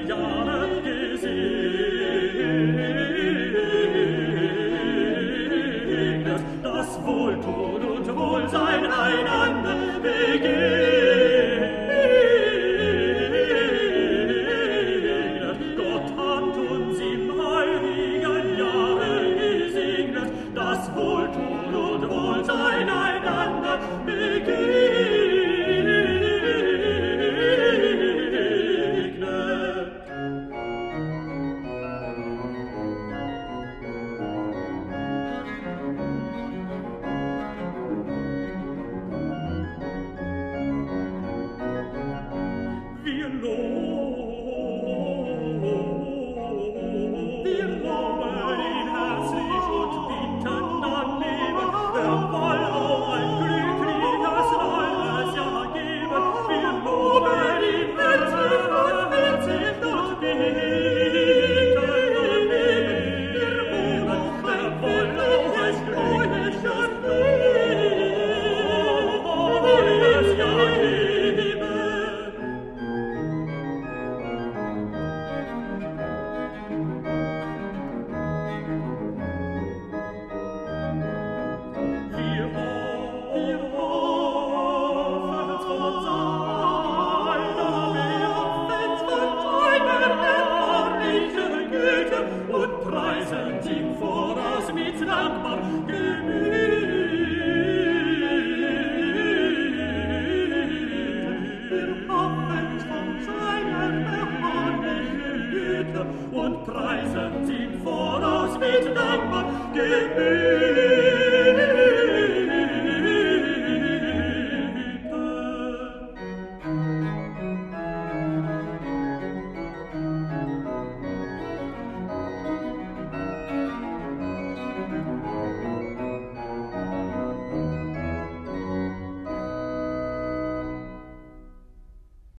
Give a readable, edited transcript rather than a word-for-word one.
Jahre gesegnet, das Wohltun und Wohlsein einander begegnet. Gott hat uns im heiligen Jahre gesegnet, das Wohltun und Wohlsein einander begegnet. Wir loben ihn herzlich und bitten an Leben, woll auch ein glückliches neues Jahr geben. Wir loben ihn herzlich und bitten an Leben, woll auch ein glückliches neues Jahr geben. Wir hoffen von seiner herrlichen Güte und preisen ihm voraus mit dankbar Gemüt. Wir hoffen von seiner herrlichen Güte und preisen ihm voraus mit dankbar Gemüt.